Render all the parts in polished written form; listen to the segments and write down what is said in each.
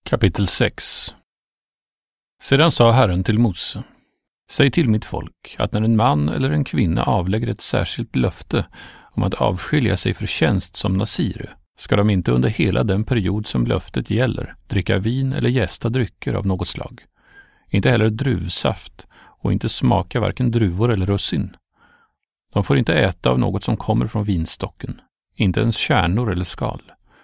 Kapitel 6. Sedan sa Herren till Mose: Säg till mitt folk att när en man eller en kvinna avlägger ett särskilt löfte om att avskilja sig för tjänst som nasire, ska de inte under hela den period som löftet gäller dricka vin eller jästa drycker av något slag. Inte heller druvsaft och inte smaka varken druvor eller russin. De får inte äta av något som kommer från vinstocken, inte ens kärnor eller skal.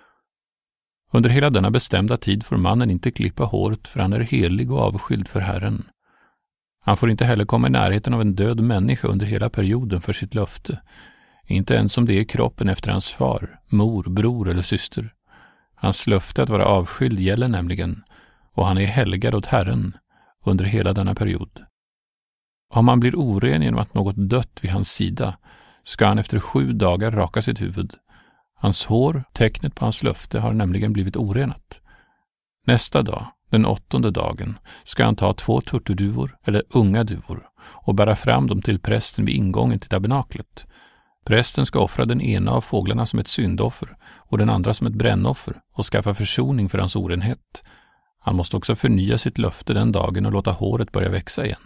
Under hela denna bestämda tid får mannen inte klippa håret, för han är helig och avskild för Herren. Han får inte heller komma i närheten av en död människa under hela perioden för sitt löfte, inte ens om det är kroppen efter hans far, mor, bror eller syster. Hans löfte att vara avskild gäller nämligen, och han är helgad åt Herren under hela denna period. Om han blir oren genom att något dött vid hans sida, ska han efter 7 dagar raka sitt huvud. Hans hår, tecknet på hans löfte, har nämligen blivit orenat. Nästa dag, den 8:e dagen, ska han ta 2 turturduvor eller unga duvor och bära fram dem till prästen vid ingången till tabernaklet. Prästen ska offra den ena av fåglarna som ett syndoffer och den andra som ett brännoffer och skaffa försoning för hans orenhet. Han måste också förnya sitt löfte den dagen och låta håret börja växa igen.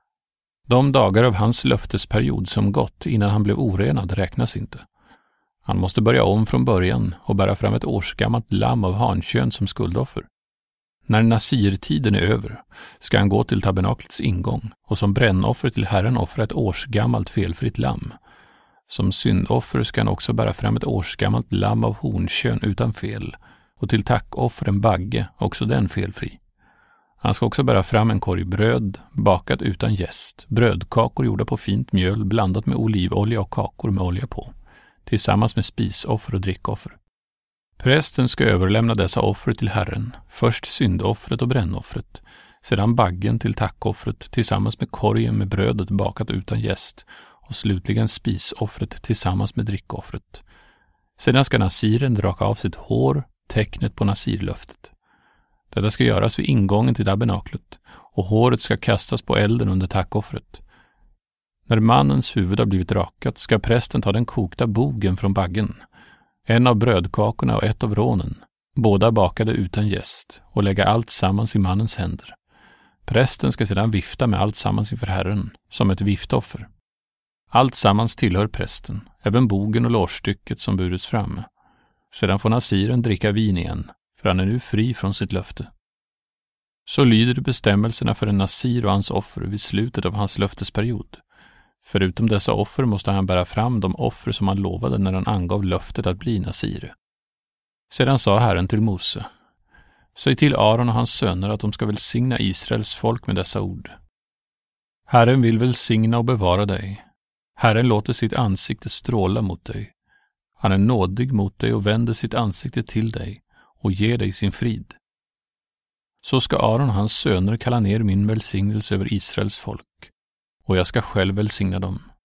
De dagar av hans löftesperiod som gått innan han blev orenad räknas inte. Han måste börja om från början och bära fram ett årsgammalt lamm av hankön som skuldoffer. När nasirtiden är över ska han gå till tabernaklets ingång och som brännoffer till Herren offra ett årsgammalt felfritt lamm. Som syndoffer ska han också bära fram ett årsgammalt lamm av hornkön utan fel och till tackoffer en bagge, också den felfri. Han ska också bära fram en korg bröd, bakat utan jäst, brödkakor gjorda på fint mjöl blandat med olivolja och kakor med olja på, tillsammans med spisoffer och drickoffer. Prästen ska överlämna dessa offer till Herren, först syndoffret och brännoffret, sedan baggen till tackoffret tillsammans med korgen med brödet bakat utan jäst och slutligen spisoffret tillsammans med drickoffret. Sedan ska nasiren raka av sitt hår, tecknet på nasirlöftet. Detta ska göras vid ingången till tabernaklet och håret ska kastas på elden under tackoffret. När mannens huvud har blivit rakat ska prästen ta den kokta bogen från baggen, en av brödkakorna och ett av rånen, båda bakade utan jäst, och lägga allt sammans i mannens händer. Prästen ska sedan vifta med allt sammans inför Herren, som ett viftoffer. Allt sammans tillhör prästen, även bogen och lårstycket som burits fram. Sedan får nasiren dricka vin igen, för han är nu fri från sitt löfte. Så lyder bestämmelserna för en nasir och hans offer vid slutet av hans löftesperiod. Förutom dessa offer måste han bära fram de offer som han lovade när han angav löftet att bli nasire. Sedan sa Herren till Mose: Säg till Aron och hans söner att de ska välsigna Israels folk med dessa ord. Herren vill välsigna och bevara dig. Herren låter sitt ansikte stråla mot dig. Han är nådig mot dig och vänder sitt ansikte till dig och ger dig sin frid. Så ska Aron och hans söner kalla ner min välsignelse över Israels folk, och jag ska själv välsigna dem.